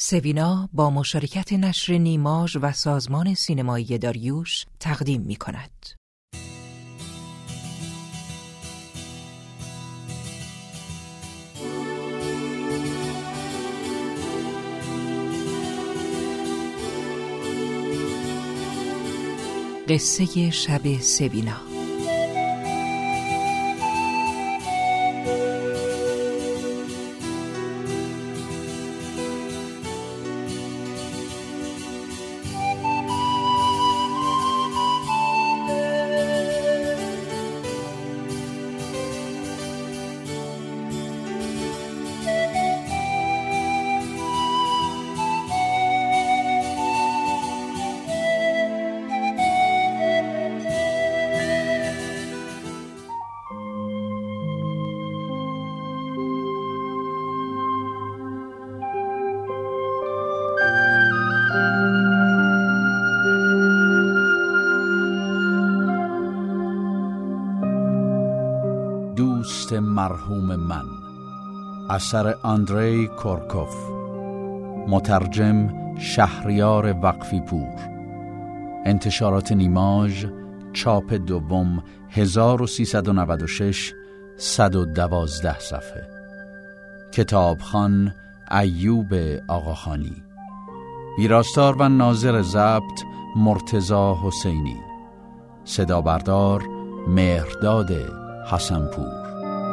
سوینا با مشارکت نشر نیماژ و سازمان سینمایی داریوش تقدیم می‌کند. قصه شب سوینا. دوست مرحوم من، اثر آندری کورکوف، مترجم شهریار وقفی پور، انتشارات نیماژ، چاپ دوم، 1396، 112 صفحه. کتابخوان ایوب آقاخانی، ویراستار و ناظر ضبط مرتضی حسینی، صدا بردار مهرداد حسنپور.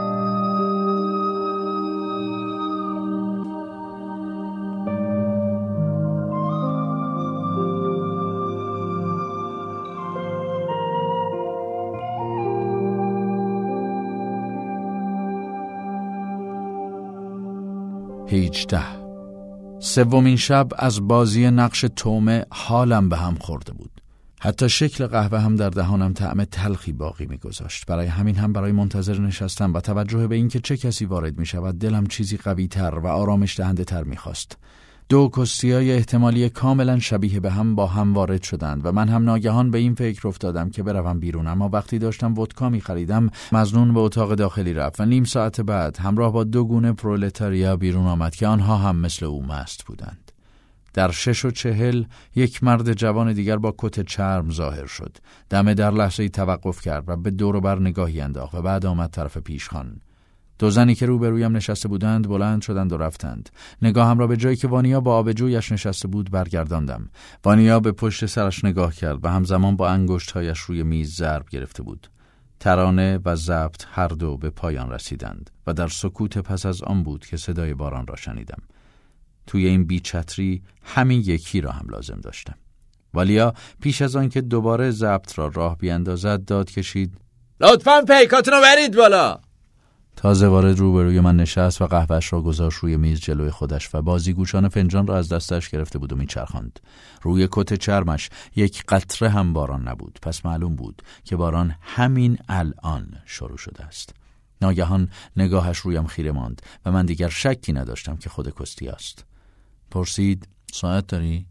سومین شب از بازی نقش تومه حالم به هم خورده بود. حتی شکل قهوه هم در دهانم طعم تلخی باقی می‌گذاشت. برای همین هم برای منتظر نشستم و توجه به اینکه چه کسی وارد می‌شود دلم چیزی قوی‌تر و آرامش دهنده‌تر می‌خواست. دو کستی‌های احتمالی کاملا شبیه به هم با هم وارد شدند و من هم ناگهان به این فکر افتادم که بروم بیرون، اما وقتی داشتم ودکا می‌خریدم مظنون به اتاق داخلی رفت و نیم ساعت بعد همراه با دو گونه پرولتاریا بیرون آمد که آنها هم مثل او مست بودند. در 6:40 یک مرد جوان دیگر با کت چرم ظاهر شد. دمه در لحظه‌ای توقف کرد و به دور و بر نگاهی انداخت و بعد آمد طرف پیشخوان. دو زنی که روبرویم نشسته بودند بلند شدند و رفتند. نگاهم را به جایی که وانیا با آبجویش نشسته بود برگرداندم. وانیا به پشت سرش نگاه کرد و همزمان با انگشت‌هایش روی میز ضرب گرفته بود. ترانه و ضبط هر دو به پایان رسیدند و در سکوت پس از آن بود که صدای باران را شنیدم. توی این بی‌چتری همین یکی را هم لازم داشتم. والیا پیش از آن که دوباره ضبط را راه بیاندازد داد کشید: لطفاً پیکاتون رو برید بالا. تازه وارد روبروی من نشست و قهوه‌اش را گذاشت روی میز جلوی خودش و بازیگوشان فنجان را از دستش گرفته بود و میچرخاند. روی کت چرمش یک قطره هم باران نبود، پس معلوم بود که باران همین الان شروع شده است. ناگهان نگاهش رویم خیره ماند و من دیگر شکی نداشتم که خود کستی است. پرسید: ساعت داری؟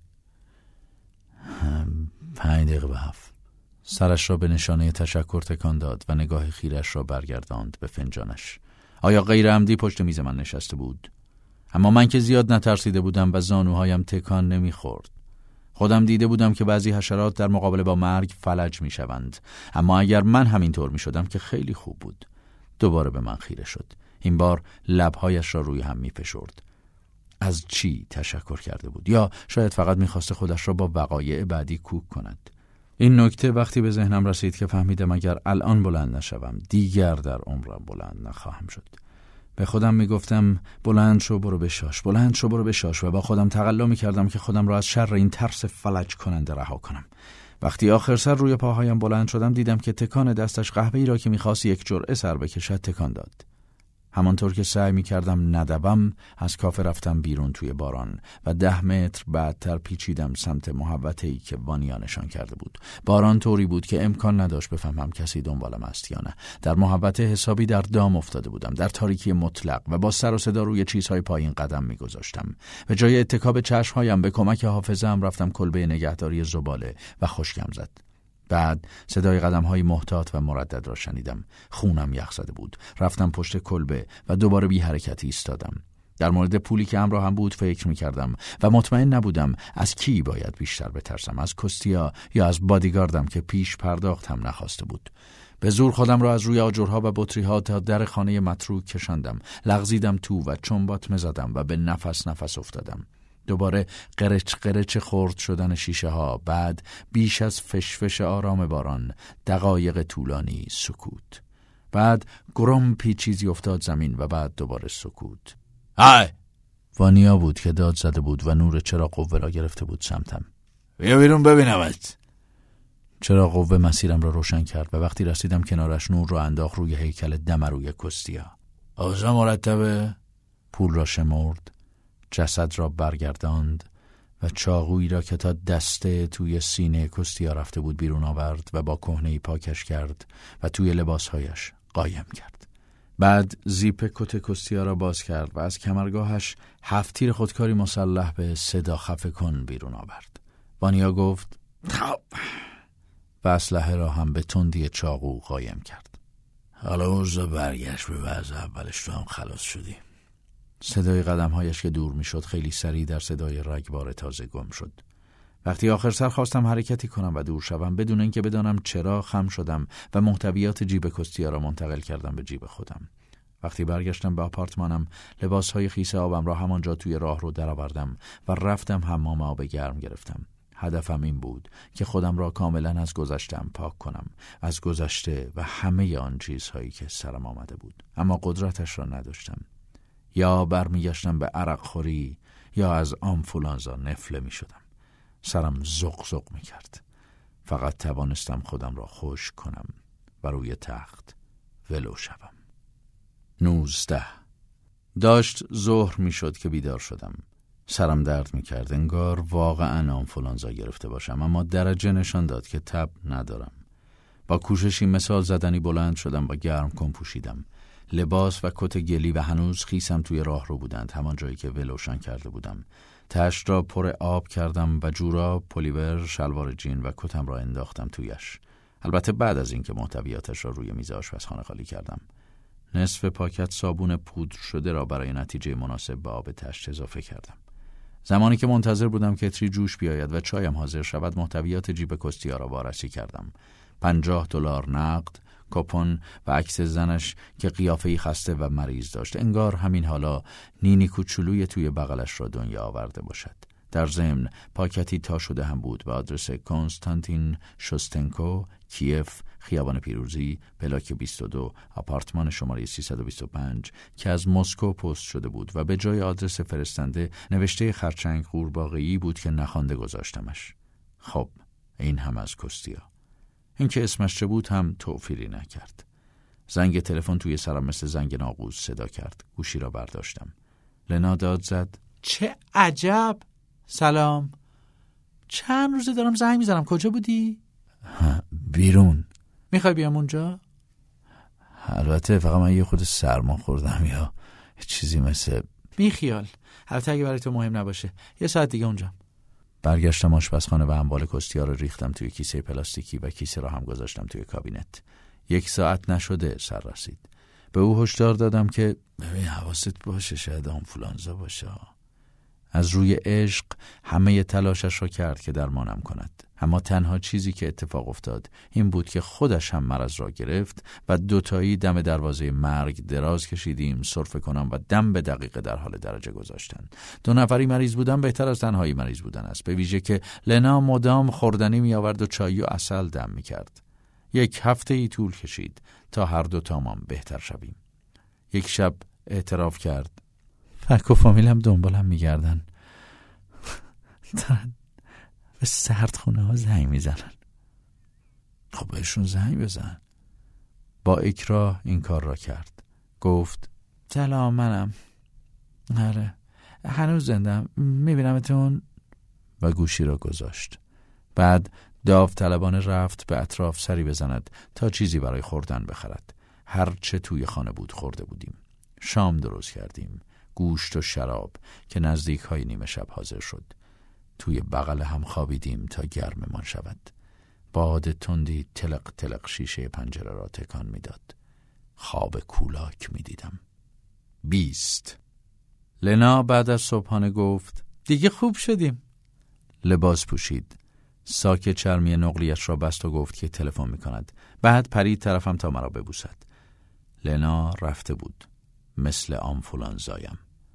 7:05. سرش را به نشانه تشکر تکان داد و نگاه خیرش را برگرداند به فنجانش. آیا غیر عمدی پشت میز من نشسته بود؟ اما من که زیاد نترسیده بودم و زانوهایم تکان نمیخورد. خودم دیده بودم که بعضی حشرات در مقابله با مرگ فلج میشوند، اما اگر من همینطور میشدم که خیلی خوب بود. دوباره به من خیره شد. این بار لبهایش را روی هم میفشرد. از چی تشکر کرده بود؟ یا شاید فقط میخواسته خودش را با وقایع بعدی کوک کند. این نکته وقتی به ذهنم رسید که فهمیدم اگر الان بلند نشوم دیگر در عمرم بلند نخواهم شد. به خودم میگفتم بلند شو برو بشاش، بلند شو برو بشاش، و با خودم تقلا میکردم که خودم را از شر این ترس فلج کننده رها کنم. وقتی آخر سر روی پاهایم بلند شدم دیدم که تکان دستش قهوه‌ای را که میخواست یک جرعه سر بکشد تکان داد. همانطور که سعی می‌کردم ندوم از کافه رفتم بیرون توی باران و 10 متر بعدتر پیچیدم سمت محوطه‌ای که وانیا نشان کرده بود. باران طوری بود که امکان نداشت بفهمم کسی دنبالم است یا نه. در محوطه حسابی در دام افتاده بودم، در تاریکی مطلق، و با سر و صدا روی چیزهای پایین قدم می‌گذاشتم. به جای اتکاب چشم‌هایم به کمک حافظه‌ام رفتم کلبه نگهداری زباله و خشکم زد. بعد صدای قدم‌های محتاط و مردد را شنیدم. خونم یخ زده بود. رفتم پشت کلبه و دوباره بی حرکتی ایستادم. در مورد پولی که همراهم بود فکر می‌کردم و مطمئن نبودم از کی باید بیشتر بترسم، از کوستیا یا از بادیگاردم که پیش پرداخت هم نخواسته بود. به زور خودم را از روی آجرها و بطری‌ها تا در خانه متروک کشاندم، لغزیدم تو و چنباتمه زدم و به نفس افتادم. دوباره قرچ قرچ خرد شدن شیشه ها، بعد بیش از فشفش آرام باران، دقایق طولانی سکوت. بعد گرمپی چیزی افتاد زمین و بعد دوباره سکوت. های! وانیا بود که داد زده بود و نور چراغ قوه را گرفته بود سمتم. بیا بیرون ببینمت. چراغ قوه مسیرم را روشن کرد و وقتی رسیدم کنارش نور را انداخت روی هیکل دمروی کوستیا. اوضاع مرتبه؟ پول را شمرد، جسد را برگرداند و چاقویی را که تا دسته توی سینه کوستیا رفته بود بیرون آورد و با کهنه‌ای پاکش کرد و توی لباسهایش قایم کرد. بعد زیپ کت کوستیا را باز کرد و از کمرگاهش 7 تیر خودکاری مسلح به صدا خفه کن بیرون آورد. وانیا گفت خب، و اسلحه را هم به تندی چاقو قایم کرد. حالا اوضاع برگشت به وضع اولش، تو هم خلاص شدی. صدای قدمهایش که دور می شد خیلی سریع در صدای رگبار تازه گم شد. وقتی آخر سر خواستم حرکتی کنم و دور شوم بدون اینکه بدانم چرا، خم شدم و محتویات جیب کوستیا را منتقل کردم به جیب خودم. وقتی برگشتم به آپارتمانم، لباسهای خیس آبم را همانجا توی راه رو درآوردم و رفتم حمام آب گرم گرفتم. هدفم این بود که خودم را کاملا از گذشته‌ام پاک کنم، از گذشته و همه آن چیزهایی که سرم آمده بود، اما قدرتش را نداشتم. یا برمیگشتم به عرق خوری یا از آنفولانزا نفله می شدم. سرم زق زق می کرد. فقط توانستم خودم را خشک کنم و روی تخت ولو شوم. 19 داشت ظهر می شد که بیدار شدم. سرم درد می کرد، انگار واقعا آنفولانزا گرفته باشم، اما درجه نشان داد که تب ندارم. با کوششی مثال زدنی بلند شدم و گرم کن پوشیدم. لباس و کت گلی و هنوز خیسم توی راه رو بودند، همان جایی که ولوشان کرده بودم. تشت را پر آب کردم و جوراب، پلیور، شلوار جین و کتم را انداختم تویش. البته بعد از اینکه محتویاتش را روی میز آشپزخانه خالی کردم. نصف پاکت صابون پودر شده را برای نتیجه مناسب به آب تشت اضافه کردم. زمانی که منتظر بودم کتری جوش بیاید و چایم حاضر شود، محتویات جیب کوستیا را وارسی کردم. $50 نقد، کوپن و عکس زنش که قیافه‌ای خسته و مریض داشت، انگار همین حالا نینی کوچولوی توی بغلش را دنیا آورده باشد. در ضمن پاکتی تا شده هم بود به آدرس کنستانتین شوستنکو، کیف، خیابان پیروزی، پلاک 22، آپارتمان شماره 325 که از مسکو پست شده بود و به جای آدرس فرستنده نوشته خرچنگ قورباغه‌ای بود که نخوانده گذاشتمش. خب، این هم از کوستیا. این که اسمش چه بود هم توفیری نکرد. زنگ تلفن توی سرم مثل زنگ ناقوس صدا کرد. گوشی را برداشتم. لنا داد زد. چه عجب. سلام. چند روزه دارم زنگ میزنم. کجا بودی؟ بیرون. میخوای بیام اونجا؟ البته فقط من یه خود سرما خوردم یا چیزی مثل. بیخیال. البته اگه برای تو مهم نباشه 1 ساعت دیگه اونجام. برگشتم آشپزخانه و اموال کوستیا را ریختم توی کیسه پلاستیکی و کیسه را هم گذاشتم توی کابینت. 1 ساعت نشده سر رسید. به او هشدار دادم که ببین حواست باشه، شاید آنفولانزا باشه. از روی عشق همه تلاشش را کرد که درمانم کند، اما تنها چیزی که اتفاق افتاد این بود که خودش هم مرض را گرفت و دوتایی دم دروازه مرگ دراز کشیدیم، سرفه کنم و دم به دقیقه در حال درجه گذاشتن. 2 نفری مریض بودن بهتر از تنهایی مریض بودن است، به ویژه که لنا مدام خوردنی می آورد و چای و عسل دم می کرد. 1 هفته طول کشید تا هر دو تامون بهتر شویم. 1 شب اعتراف کرد فک و فامیلم دنبالم میگردن، دارن به سردخونه ها زنگ میزنن. خب بهشون زنگ بزن. با اکراه این کار را کرد. گفت سلام، منم. آره هنوز زندم، میبینمتون. و گوشی را گذاشت. بعد داوطلبانه رفت به اطراف سری بزند تا چیزی برای خوردن بخرد. هر چه توی خانه بود خورده بودیم. شام درست کردیم، گوشت و شراب که نزدیک های نیمه شب حاضر شد. توی بغل هم خوابیدیم تا گرممان شود. باد تندی تلق تلق شیشه پنجره را تکان میداد. خواب کولاک میدیدم. 20 لنا بعد از صبحانه گفت دیگه خوب شدیم. لباس پوشید. ساک چرمی نقلیش را بست و گفت که تلفن می‌کند. بعد پرید طرفم تا مرا ببوسد. لنا رفته بود. مثل آنفولانزایم.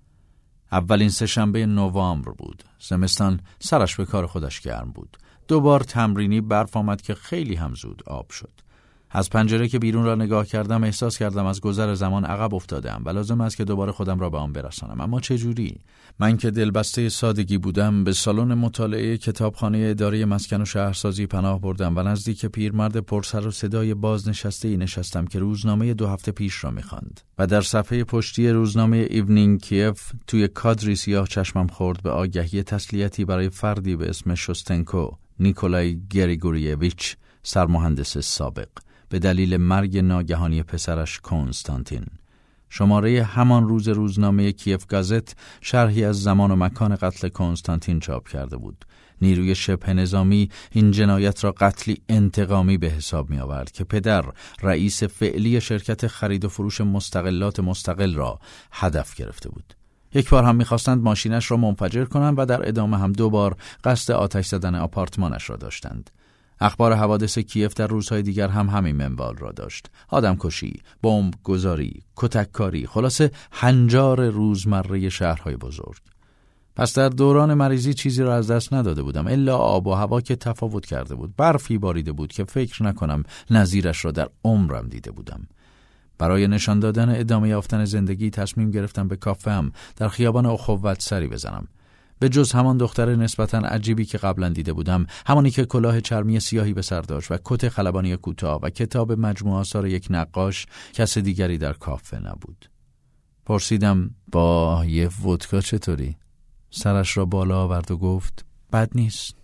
اولین سه‌شنبه نوامبر بود. زمستان سرش به کار خودش گرم بود. 2 بار تمرینی برف آمد که خیلی هم زود آب شد. از پنجره که بیرون را نگاه کردم احساس کردم از گذر زمان عقب افتادم و لازم است که دوباره خودم را به آن برسانم. اما چه جوری؟ من که دلبسته سادگی بودم به سالن مطالعه کتابخانه اداره مسکن و شهرسازی پناه بردم و نزدیک پیرمرد پرسر و صدای بازنشسته‌ای نشستم که روزنامه 2 هفته پیش را می‌خواند و در صفحه پشتی روزنامه ایونینگ کیف توی کادری سیاه چشمم خورد به آگهی تسلیتی برای فردی به اسم شوستنکو نیکولای گریگوریویچ، سرمهندس سابق، به دلیل مرگ ناگهانی پسرش کنستانتین. شماره همان روز روزنامه کیف گازت شرحی از زمان و مکان قتل کنستانتین چاپ کرده بود. نیروی شبه نظامی این جنایت را قتلی انتقامی به حساب می آورد که پدر رئیس فعلی شرکت خرید و فروش مستقلات مستقل را هدف گرفته بود. 1 بار هم می‌خواستند ماشینش را منفجر کنند و در ادامه هم 2 بار قصد آتش زدن آپارتمانش را داشتند. اخبار حوادث کیف در روزهای دیگر هم همین منوال را داشت. آدمکشی، بمب گذاری، کتککاری، خلاصه هنجار روزمره شهرهای بزرگ. پس در دوران مریضی چیزی را از دست نداده بودم الا آب و هوا که تفاوت کرده بود. برفی باریده بود که فکر نکنم نظیرش را در عمرم دیده بودم. برای نشان دادن ادامه یافتن زندگی تصمیم گرفتم به کافه‌ام در خیابان اخوت سری بزنم. به جز همان دختر نسبتاً عجیبی که قبلا دیده بودم، همانی که کلاه چرمی سیاهی به سر داشت و کت خلبانی کوتاه و کتاب مجموعه آثار یک نقاش، کس دیگری در کافه نبود. پرسیدم با یه ودکا چطوری؟ سرش را بالا آورد و گفت بد نیست.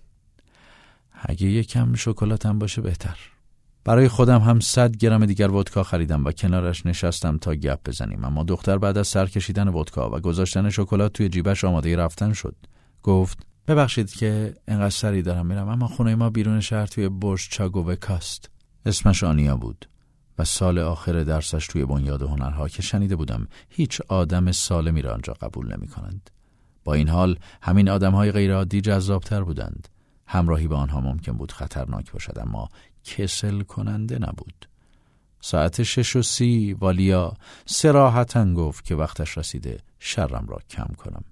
اگه یکم شکلاتم باشه بهتر. برای خودم هم 100 گرم دیگر ودکا خریدم و کنارش نشستم تا گپ بزنیم. اما دختر بعد از سر کشیدن ودکا و گذاشتن شکلات توی جیبش آماده رفتن شد. گفت ببخشید که اینقدر سری دارم میرم، اما خونه ما بیرون شهر توی برج چاگووکاست. اسمش آنیا بود و سال آخر درسش توی بنیاد هنرها که شنیده بودم هیچ آدم سالمی را آنجا قبول نمی کنند. با این حال همین آدم‌های غیرعادی جذاب‌تر بودند. همراهی با آنها ممکن بود خطرناک باشد اما کسل کننده نبود. ساعت 6:30 والیا صراحتاً گفت که وقتش رسیده شرم را کم کنم.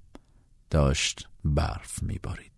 داشت برف می‌بارید.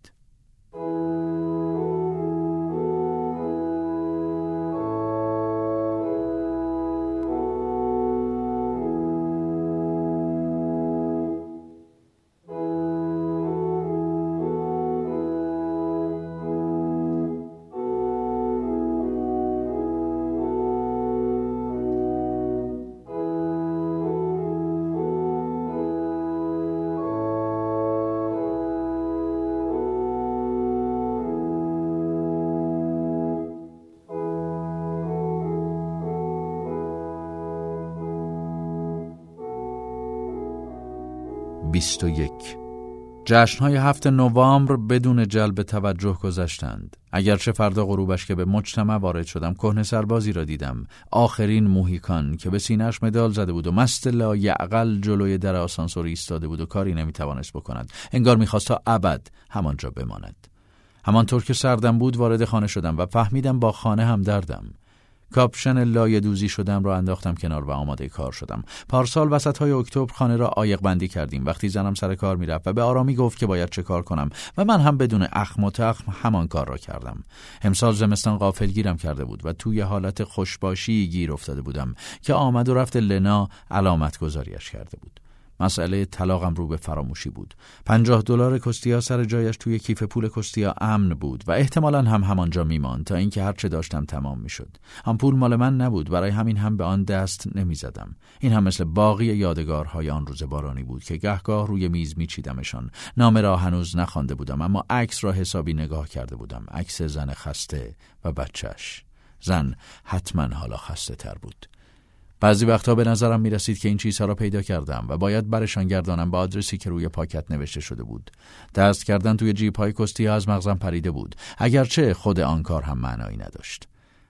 جشن‌های 7 نوامبر بدون جلب توجه گذشتند. اگرچه فردا غروبش که به مجتمع وارد شدم کهنه سربازی را دیدم، آخرین موهیکان که به سینه‌اش مدال زده بود و مست لایعقل جلوی در آسانسور ایستاده بود و کاری نمیتوانست بکند. انگار می‌خواست تا ابد همانجا بماند. همانطور که سردم بود وارد خانه شدم و فهمیدم با خانه هم دردم. کاپشن لایه دوزی شدم را انداختم کنار و آماده کار شدم. پارسال وسط‌های اکتبر خانه را عایق بندی کردیم وقتی زنم سر کار میرفت و به آرامی گفت که باید چه کار کنم و من هم بدون اخم و تخم همان کار را کردم. امسال زمستان غافلگیرم کرده بود و توی حالت خوشباشی گیر افتاده بودم که آمد و رفت لنا علامت گذاریش کرده بود. مسئله طلاقم رو به فراموشی بود. $50 کستیا سر جایش توی کیف پول کستیا امن بود و احتمالاً هم همانجا میماند تا اینکه هر چه داشتم تمام میشد. آن پول مال من نبود، برای همین هم به آن دست نمیزدم. این هم مثل باقی یادگارهای آن روز بارانی بود که گهگاه روی میز میچیدمشان. نامه را هنوز نخوانده بودم اما عکس را حسابی نگاه کرده بودم. عکس زن خسته و بچه‌اش. زن حتما حالا خسته تر بود. بعضی وقتا به نظرم می رسید که این چیزها را پیدا کردم و باید برشان گردانم به آدرسی که روی پاکت نوشته شده بود. دست کردن توی جیب‌های کستیا از مغزم پریده بود، اگرچه خود آن کار هم معنایی نداشت.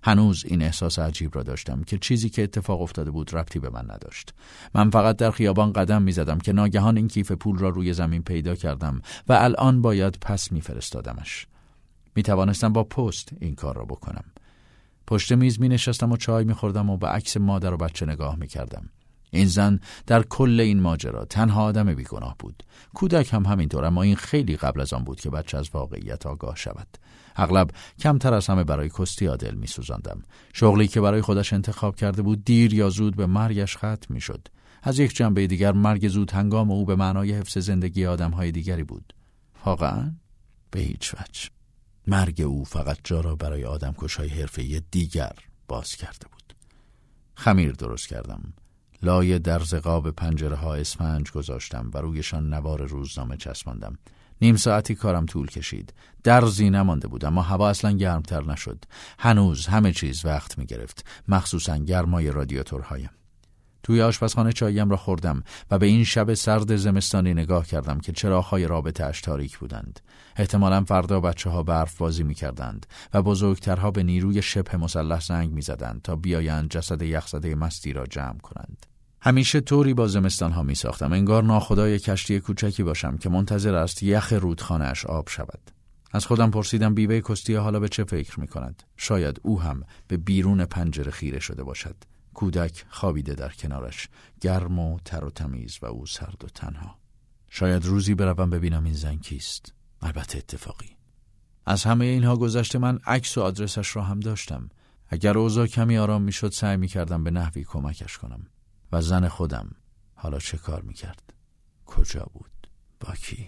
هنوز این احساس عجیب را داشتم که چیزی که اتفاق افتاده بود ربطی به من نداشت. من فقط در خیابان قدم می‌زدم که ناگهان این کیف پول را روی زمین پیدا کردم و الان باید پس می‌فرستادمش. می‌توانستم با پست این کار را بکنم. پشت میز می‌نشستم و چای می‌خوردم و به عکس مادر و بچه نگاه می‌کردم. این زن در کل این ماجرا تنها آدم بیگناه بود. کودک هم همینطور، اما این خیلی قبل از آن بود که بچه از واقعیت آگاه شود. اغلب کمتر از همه برای کستیا دل می‌سوزاندم. شغلی که برای خودش انتخاب کرده بود دیر یا زود به مرگش ختم می‌شد. از یک جنبه دیگر مرگ زود هنگام او به معنای حفظ زندگی آدم‌های دیگری بود. واقعاً به هیچ وجه. مرگ او فقط جا را برای آدمکش‌های حرفه‌ای دیگر باز کرده بود. خمیر درست کردم. لای درز قاب پنجره‌ها اسفنج گذاشتم و رویشان نوار روزنامه چسباندم. نیم ساعتی کارم طول کشید. درزی نمانده بود، اما هوا اصلا گرمتر نشد. هنوز همه چیز وقت می گرفت، مخصوصا گرمای رادیاتورهایم. توی آشپزخانه چاییم را خوردم و به این شب سرد زمستانی نگاه کردم که چراغ‌های رابطه اش تاریک بودند. احتمالاً فردا بچه‌ها برف بازی می‌کردند و بزرگترها به نیروی شبه مسلح زنگ می‌زدند تا بیایند جسد یخزده مستی را جمع کنند. همیشه طوری با زمستان‌ها می‌ساختم انگار ناخدای کشتی کوچکی باشم که منتظر است یخ رودخانه‌اش آب شود. از خودم پرسیدم بیوه کستیا حالا به چه فکر می‌کند؟ شاید او هم به بیرون پنجره خیره شده باشد. کودک خوابیده در کنارش، گرم و تر و تمیز و او سرد و تنها. شاید روزی بروم ببینم این زن کیست. البته اتفاقی. از همه اینها گذشته من عکس و آدرسش را هم داشتم. اگر اوضاع کمی آرام میشد سعی می‌کردم به نحوی کمکش کنم. و زن خودم حالا چه کار می‌کرد؟ کجا بود؟ با کی؟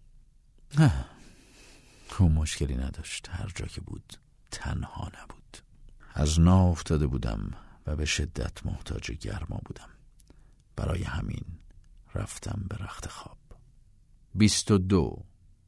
او مشکلی نداشت. هر جا که بود تنها نبود. از نا افتاده بودم و به شدت محتاج گرما بودم. برای همین رفتم به رخت خواب. 22.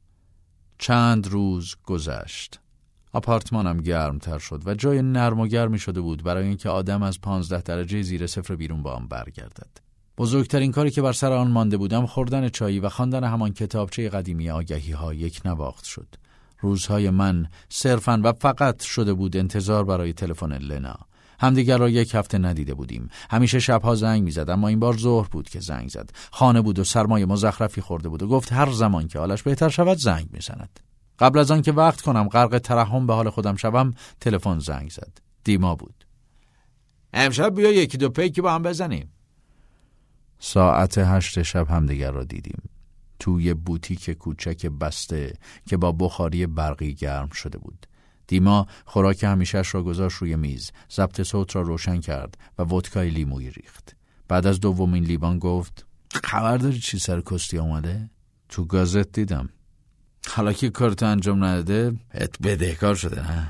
چند روز گذشت. آپارتمانم گرمتر شد و جای نرم و گرمی شده بود برای اینکه آدم از 15 درجه زیر صفر بیرون با آن برگردد. بزرگترین کاری که بر سر آن مانده بودم خوردن چایی و خواندن همان کتابچه قدیمی آگهی‌ها یک نواخت شد. روزهای من صرفاً و فقط شده بود انتظار برای تلفن لنا. همدیگر را یک هفته ندیده بودیم. همیشه شبها زنگ میزد، اما این بار ظهر بود که زنگ زد. خانه بود و سرمای مزخرفی خورده بود و گفت هر زمان که حالش بهتر شود زنگ میزند. قبل از آن که وقت کنم غرق ترحم به حال خودم شوم تلفن زنگ زد. دیما بود. امشب بیا یکی دو پیکی با هم بزنیم. ساعت 8 شب همدیگر را دیدیم. توی بوتیک کوچک بسته که با بخاری برقی گرم شده بود. دیما خوراک همیشه‌اش را گذاشت روی میز، ضبط صوت را روشن کرد و ودکای لیمویی ریخت. بعد از دومین لیوان گفت خبر داری چی سر کستیا اومده؟ تو گازت دیدم. حالا که کارتو انجام نداده ات بدهکار شده نه؟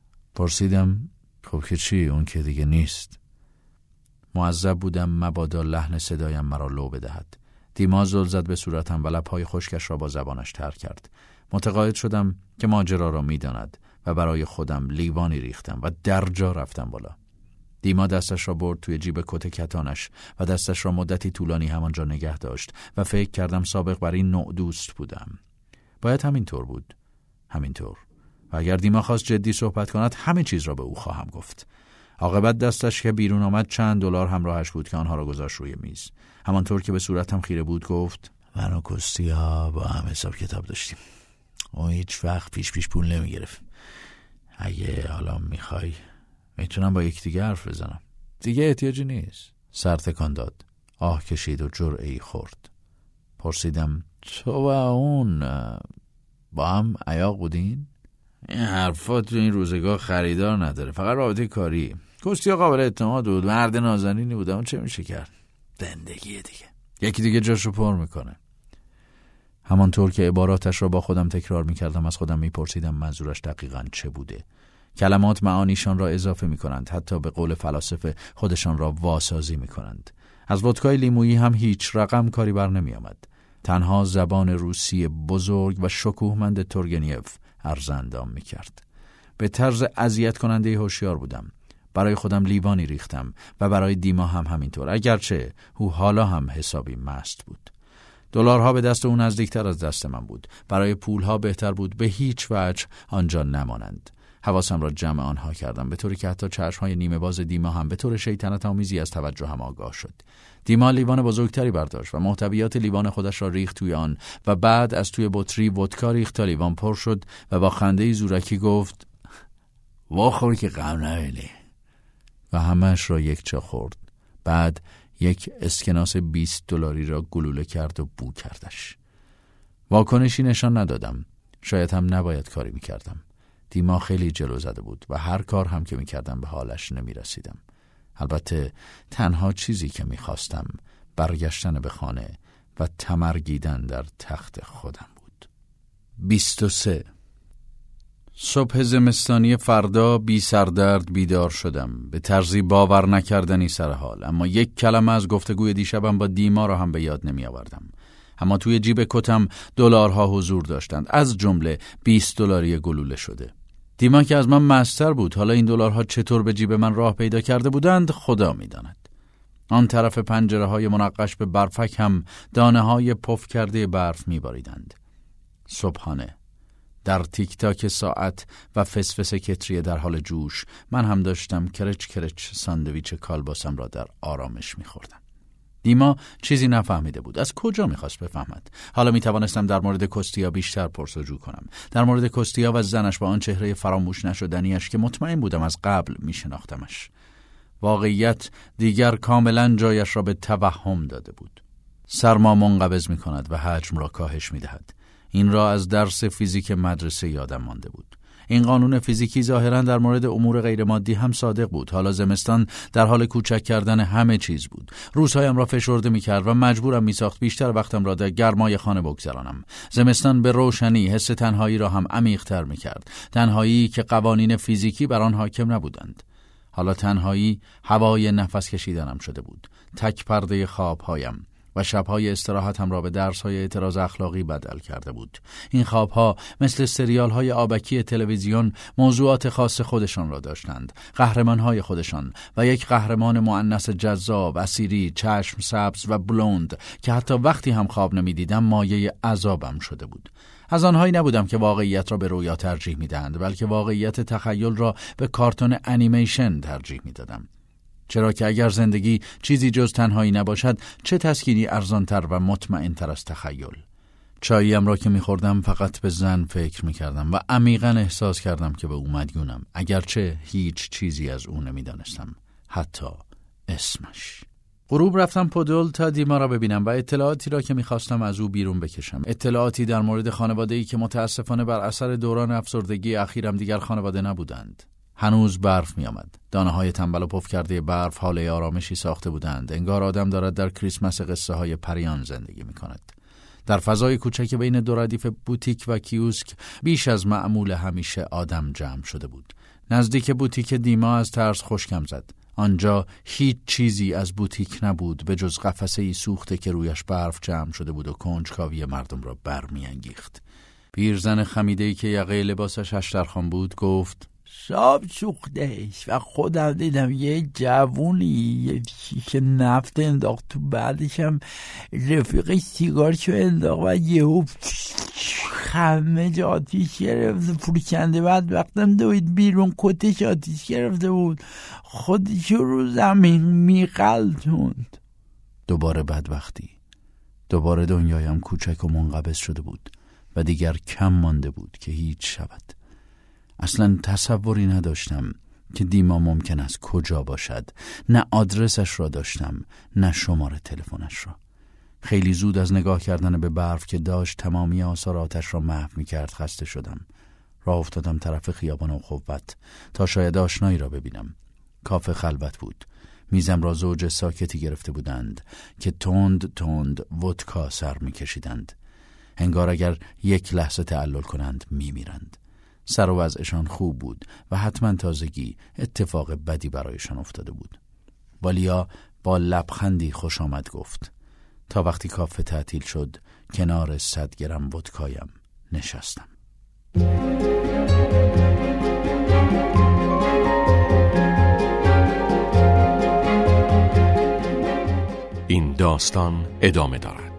پرسیدم خب که چی؟ اون که دیگه نیست. معذب بودم مبادا لحن صدایم مرا لو بدهد. دیما زل زد به صورتم و لب‌های خشکش را با زبانش تر کرد. متقاعد شدم که ماجرا را می‌داند و برای خودم لیوانی ریختم و در جا رفتم بالا. دیما دستش را برد توی جیب کت کتانش و دستش را مدتی طولانی همانجا نگه داشت و فکر کردم سابق بر این نوع دوست بودم. باید همینطور بود. همینطور. و اگر دیما خواست جدی صحبت کند همه چیز را به او خواهم گفت. عاقبت دستش که بیرون آمد چند دلار همراهش بود که آنها را گذاشت روی میز. همانطور که به صورتم خیره بود گفت من و کستیا با هم حساب کتاب داشتیم. او هیچ وقت پیش پول نمیگرفت. اگه حالا میخوای میتونم با یکدیگه حرف بزنم. دیگه احتیاجی نیست. سر تکان داد. آه کشید و جرعه‌ای خورد. پرسیدم تو و اون با هم عیاق بودین؟ این حرفات تو این روزگاه خریدار نداره، فقط رابطه کاری. کستیا قابل اعتماد بود، مرد نازنینی بود، اون چه میشه کرد؟ زندگیه دیگه. یکی دیگه جاشو پر میکنه. همانطور که عباراتش را با خودم تکرار میکردم از خودم میپرسیدم منظورش دقیقاً چه بوده. کلمات معانیشان را اضافه میکنند، حتی به قول فلاسفه خودشان را واسازی میکنند. از ودکای لیمویی هم هیچ رقم کاری بر نمیآمد. تنها زبان روسی بزرگ و شکوهمند تورگنیف ارزندام میکرد. به طرز اذیت کننده هوشیار بودم. برای خودم لیوانی ریختم و برای دیما هم همینطور، اگرچه او حالا هم حسابی مست بود. دلارها به دست او نزدیکتر از دست من بود. برای پولها بهتر بود به هیچ وجه آنجا نمانند. حواسم را جمع آنها کردم، به طوری که حتی چشم‌های نیمه باز دیما هم به طور شیطنت آمیزی از توجهم آگاه شد. دیما لیوان بزرگتری برداشت و محتویات لیوان خودش را ریخت توی آن و بعد از توی بطری ودکا ریخت تا لیوان پر شد و با خنده‌ای زورکی گفت واخور که غم نبینی، و همه‌اش را یک چا خورد. بعد یک اسکناس $20 را گلوله کرد و بو کردش. واکنشی نشان ندادم. شاید هم نباید کاری میکردم. دیما خیلی جلو زده بود و هر کار هم که میکردم به حالش نمیرسیدم. البته تنها چیزی که میخواستم برگشتن به خانه و تمرگیدن در تخت خودم بود. 23 صبح زمستانی فردا بی سردرد بیدار شدم، به طرزی باور نکردنی سر حال، اما یک کلمه از گفتگوی دیشبم با دیما را هم به یاد نمی آوردم. اما توی جیب کتم دلارها حضور داشتند، از جمله $20 گلوله شده. دیما که از من مستر بود، حالا این دلارها چطور به جیب من راه پیدا کرده بودند خدا می داند. آن طرف پنجره های منقش به برفک هم دانه های پف کرده برف می باریدند. صبحانه در تیک تاک ساعت و فسفس کتری در حال جوش، من هم داشتم کرچ کرچ ساندویچ کالباسم را در آرامش می خوردم. دیما چیزی نفهمیده بود. از کجا میخواست بفهمد؟ حالا میتوانستم در مورد کستیا بیشتر پرسجو کنم، در مورد کستیا و زنش با آن چهره فراموش نشدنیش که مطمئن بودم از قبل میشناختمش. واقعیت دیگر کاملا جایش را به توهم داده بود. سرما منقبض میکند و حجم را کاهش میدهد. این را از درس فیزیک مدرسه یادم مانده بود. این قانون فیزیکی ظاهراً در مورد امور غیر مادی هم صادق بود. حالا زمستان در حال کوچک کردن همه چیز بود. روزهایم را فشرده می‌کرد و مجبورم می‌ساخت بیشتر وقتم را در گرمای خانه بگذرانم. زمستان به روشنی حس تنهایی را هم عمیق‌تر می‌کرد. تنهایی که قوانین فیزیکی بر آن حاکم نبودند. حالا تنهایی هوای نفس کشیدنم شده بود. تک پرده خوابهایم و شب‌های استراحتم را به درس‌های اعتراض اخلاقی بدل کرده بود. این خواب‌ها مثل سریال‌های آبکی تلویزیون موضوعات خاص خودشان را داشتند، قهرمان‌های خودشان و یک قهرمان مؤنث جذاب، اسیری، چشم سبز و بلوند که حتی وقتی هم خواب نمی‌دیدم مایه عذابم شده بود. از آنهایی نبودم که واقعیت را به رویا ترجیح می‌دهند، بلکه واقعیت تخیل را به کارتون انیمیشن ترجیح می‌دادم. چرا که اگر زندگی چیزی جز تنهایی نباشد، چه تسکینی ارزانتر و مطمئنتر از تخیل. چاییم را که می‌خوردم فقط به زن فکر می‌کردم و عمیقاً احساس کردم که به او مدیونم، اگرچه هیچ چیزی از او نمی‌دانستم، حتی اسمش. غروب رفتم پودل تا دیما را ببینم و اطلاعاتی را که می‌خواستم از او بیرون بکشم. اطلاعاتی در مورد خانواده‌ای که متأسفانه بر اثر دوران افسردگی اخیرم دیگر خانواده نبودند. هنوز برف می آمد. دانه‌های تنبل و پف کرده برف حال آرامشی ساخته بودند. انگار آدم دارد در کریسمس قصه های پریان زندگی می کند. در فضای کوچک بین دو ردیف بوتیک و کیوسک بیش از معمول همیشه آدم جمع شده بود. نزدیک بوتیک دیما از ترس خشکم زد. آنجا هیچ چیزی از بوتیک نبود به جز قفسه‌ای سوخته که رویش برف جمع شده بود و کنجکاوی مردم را برمی‌انگیخت. پیرزن خمیده‌ای که یقه لباسش اشترخوان بود گفت: شاب سوختهش و خودم دیدم یه جوونی یه شیشه نفت انداخت تو، بعدش هم رفیق سیگارشو انداخت و یهو همه جا آتیش گرفت. فروشنده بعد وقتم دوید بیرون، کتش آتیش گرفته بود، خودشو رو زمین میقلتوند. دوباره بدبختی. دوباره دنیایم کوچک و منقبض شده بود و دیگر کم مانده بود که هیچ شود. اصلا تصوری نداشتم که دیما ممکن است کجا باشد. نه آدرسش را داشتم، نه شماره تلفنش را. خیلی زود از نگاه کردن به برف که داشت تمامی آثار آتش را محو می‌کرد خسته شدم. راه افتادم طرف خیابان اخوت تا شاید آشنایی را ببینم. کافه خلوت بود. میزم را زوج ساکتی گرفته بودند که تند تند ودکا سر می‌کشیدند. انگار اگر یک لحظه تعلل کنند می‌میرند. سر و وضعشان خوب بود و حتما تازگی اتفاق بدی برایشان افتاده بود. والیا با لبخندی خوش آمد گفت. تا وقتی کافه تعطیل شد کنار 100 گرم ودکایم نشستم. این داستان ادامه دارد.